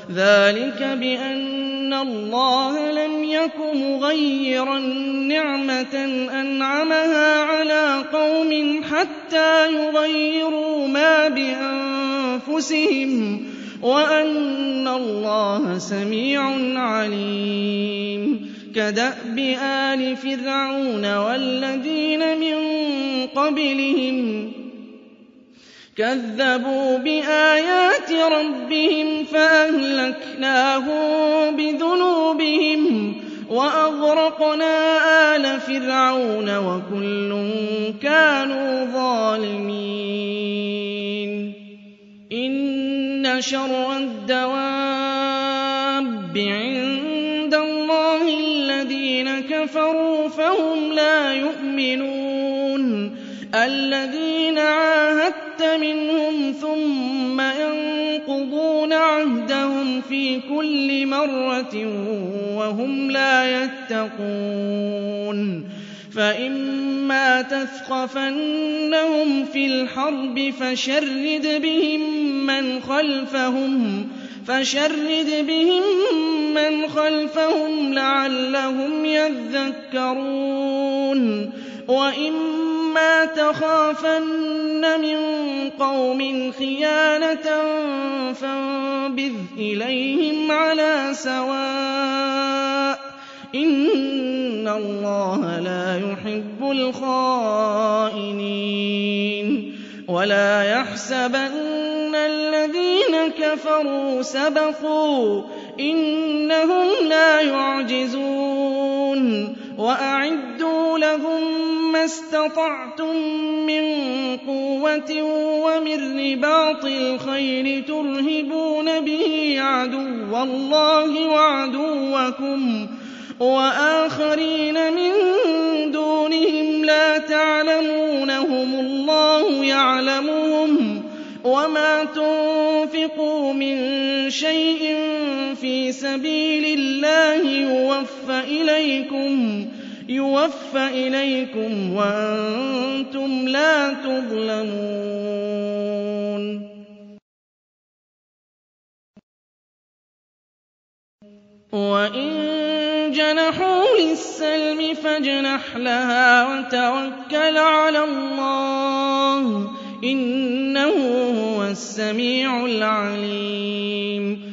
ذَٰلِكَ بِأَنَّ اللَّهَ لَمْ يَكُ مُغَيِّرًا نِّعْمَةً أَنْعَمَهَا عَلَىٰ قَوْمٍ حَتَّىٰ يُغَيِّرُوا مَا بِأَنفُسِهِمْ ۙ وَأَنَّ اللَّهَ سَمِيعٌ عَلِيمٌ كَدَأْبِ آلِ فِرْعَوْنَ وَالَّذِينَ مِن قَبْلِهِمْ كَذَّبُوا بِآيَاتِ رَبِّهِمْ فَأَهْلَكْنَاهُم بِذُنُوبِهِمْ وَأَغْرَقْنَا آلَ فِرْعَوْنَ وَكُلٌّ كَانُوا ظَالِمِينَ إِنَّ شَرَّ الدَّوَابِّ عِندَ اللَّهِ الَّذِينَ كَفَرُوا فَهُمْ لَا يُؤْمِنُونَ الَّذِينَ عَاهَدتَّ مِنْهُمْ ثُمَّ يَنقُضُونَ عَهْدَهُمْ فِي كُلِّ مَرَّةٍ وَهُمْ لَا يَتَّقُونَ فَإِمَّا تَثْقَفَنَّهُمْ فِي الْحَرْبِ فَشَرِّدْ بِهِم مَّنْ خَلْفَهُمْ لَعَلَّهُمْ يَذَّكَّرُونَ وَإِمَّا تَخَافَنَّ مِن قَوْمٍ خِيَانَةً فَانبِذْ إِلَيْهِمْ عَلَىٰ سَوَاءٍ ۚ إِنَّ اللَّهَ لَا يُحِبُّ الْخَائِنِينَ وَلَا يَحْسَبَنَّ الَّذِينَ كَفَرُوا سَبَقُوا ۚ إِنَّهُمْ لَا يُعْجِزُونَ وَأَعِدُّوا لَهُم مَّا اسْتَطَعْتُم مِّن قُوَّةٍ وَمِن رِّبَاطِ الْخَيْلِ تُرْهِبُونَ بِهِ عَدُوَّ اللَّهِ وَعَدُوَّكُمْ وَآخَرِينَ مِن دُونِهِمْ لَا تَعْلَمُونَهُمُ اللَّهُ يَعْلَمُهُمْ ۚ وَمَا تُنفِقُوا مِن شَيْءٍ فِي سَبِيلِ اللَّهِ يُوَفَّ إِلَيْكُمْ وَأَنتُمْ لَا تُظْلَمُونَ وَإِن جَنَحُوا لِلسَّلْمِ فَاجْنَحْ لَهَا وَتَوَكَّلْ عَلَى اللَّهِ ۖ إِنَّهُ هُوَ السَّمِيعُ الْعَلِيمُ